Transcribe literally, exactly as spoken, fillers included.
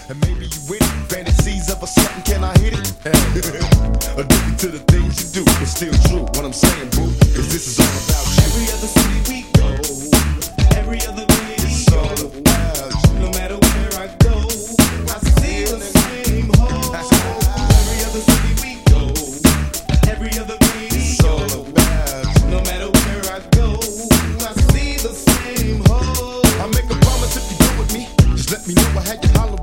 and maybe you with it. Fantasies of a something, can I hit it? Addicted to the things you do, it's still true. What I'm saying, boo, is this is all about you. Every other city we go, every other video, It's all about you. no matter where I go, I see the same hole. Every other city we go, every other It's all video, about you. no matter where I go, I see the same hole. I make a promise if you go with me, just let me know I had you holler